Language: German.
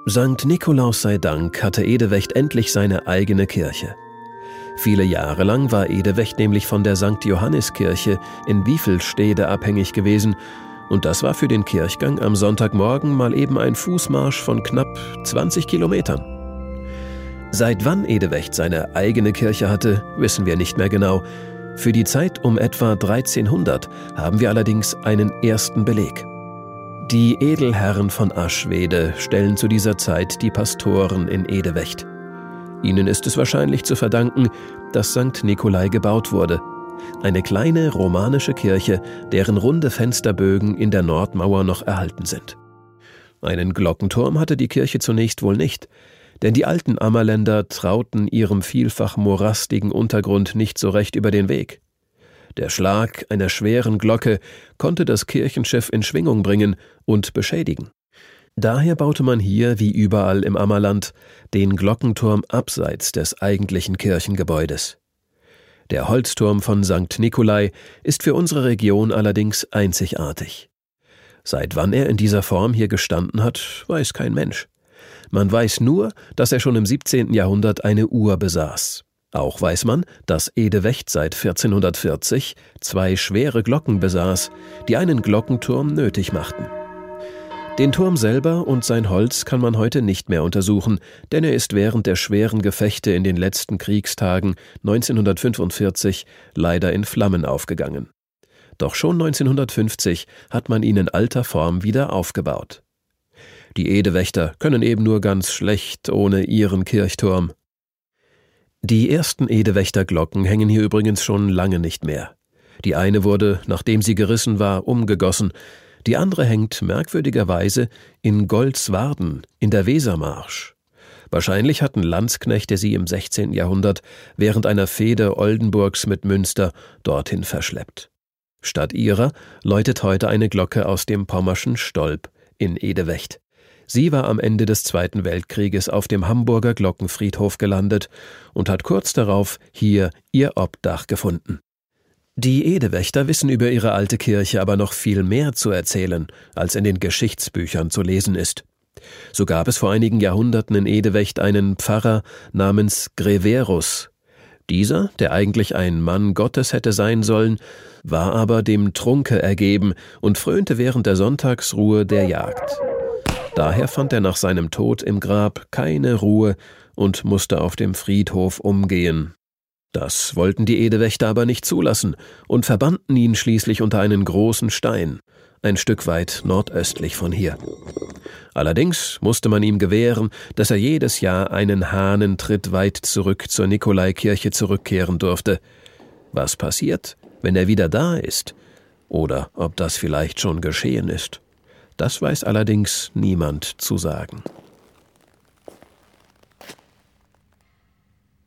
Sankt Nikolaus sei Dank hatte Edewecht endlich seine eigene Kirche. Viele Jahre lang war Edewecht nämlich von der St. Johanniskirche in Wiefelstede abhängig gewesen, und das war für den Kirchgang am Sonntagmorgen mal eben ein Fußmarsch von knapp 20 Kilometern. Seit wann Edewecht seine eigene Kirche hatte, wissen wir nicht mehr genau. Für die Zeit um etwa 1300 haben wir allerdings einen ersten Beleg. Die Edelherren von Aschwede stellen zu dieser Zeit die Pastoren in Edewecht. Ihnen ist es wahrscheinlich zu verdanken, dass St. Nikolai gebaut wurde. Eine kleine romanische Kirche, deren runde Fensterbögen in der Nordmauer noch erhalten sind. Einen Glockenturm hatte die Kirche zunächst wohl nicht, denn die alten Ammerländer trauten ihrem vielfach morastigen Untergrund nicht so recht über den Weg. Der Schlag einer schweren Glocke konnte das Kirchenschiff in Schwingung bringen und beschädigen. Daher baute man hier, wie überall im Ammerland, den Glockenturm abseits des eigentlichen Kirchengebäudes. Der Holzturm von St. Nikolai ist für unsere Region allerdings einzigartig. Seit wann er in dieser Form hier gestanden hat, weiß kein Mensch. Man weiß nur, dass er schon im 17. Jahrhundert eine Uhr besaß. Auch weiß man, dass Edewecht seit 1440 2 schwere Glocken besaß, die einen Glockenturm nötig machten. Den Turm selber und sein Holz kann man heute nicht mehr untersuchen, denn er ist während der schweren Gefechte in den letzten Kriegstagen 1945 leider in Flammen aufgegangen. Doch schon 1950 hat man ihn in alter Form wieder aufgebaut. Die Edewechter können eben nur ganz schlecht ohne ihren Kirchturm. Die ersten Edewechter-Glocken hängen hier übrigens schon lange nicht mehr. Die eine wurde, nachdem sie gerissen war, umgegossen. Die andere hängt merkwürdigerweise in Goldswarden in der Wesermarsch. Wahrscheinlich hatten Landsknechte sie im 16. Jahrhundert während einer Fehde Oldenburgs mit Münster dorthin verschleppt. Statt ihrer läutet heute eine Glocke aus dem pommerschen Stolp in Edewecht. Sie war am Ende des Zweiten Weltkrieges auf dem Hamburger Glockenfriedhof gelandet und hat kurz darauf hier ihr Obdach gefunden. Die Edewechter wissen über ihre alte Kirche aber noch viel mehr zu erzählen, als in den Geschichtsbüchern zu lesen ist. So gab es vor einigen Jahrhunderten in Edewecht einen Pfarrer namens Greverus. Dieser, der eigentlich ein Mann Gottes hätte sein sollen, war aber dem Trunke ergeben und frönte während der Sonntagsruhe der Jagd. Daher fand er nach seinem Tod im Grab keine Ruhe und musste auf dem Friedhof umgehen. Das wollten die Edewechter aber nicht zulassen und verbannten ihn schließlich unter einen großen Stein, ein Stück weit nordöstlich von hier. Allerdings musste man ihm gewähren, dass er jedes Jahr einen Hahnentritt weit zurück zur Nikolaikirche zurückkehren durfte. Was passiert, wenn er wieder da ist? Oder ob das vielleicht schon geschehen ist? Das weiß allerdings niemand zu sagen.